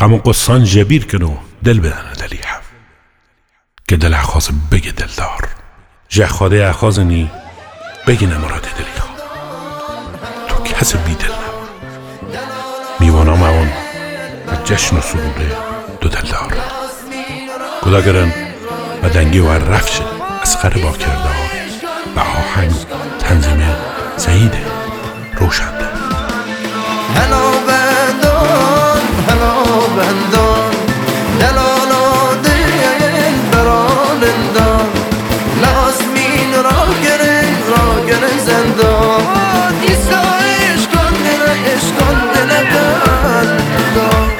غم و قصان جبیر کنو دل بدن دلی هم که دل اخواز بگه دلدار جه خواده اخواز نی بگی نماراد دلی خواه تو کس بی دل میوانا موان و جشن و سروره دو دلدار کدا گرن و دنگی و رفش از خر با کردار و آهنگ تنظیم سعید روشنده هلا بندان دلالا دل برانندان لازمین را گره زندان ایسا عشقان دل بندان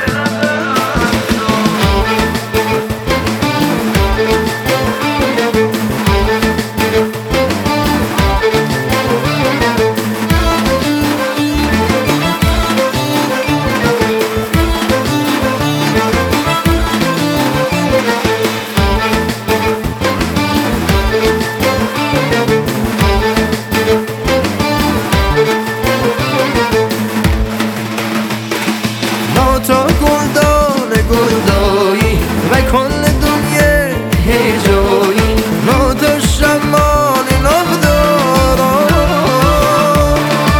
تا گلدایی و کل دنیا هجایی تا شمال نبداران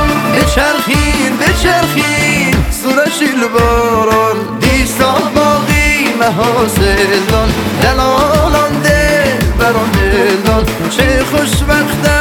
بچرخین سورشیل باران دیسا باقی محاسدان دلالان دل بران دلدان چه خوشبختم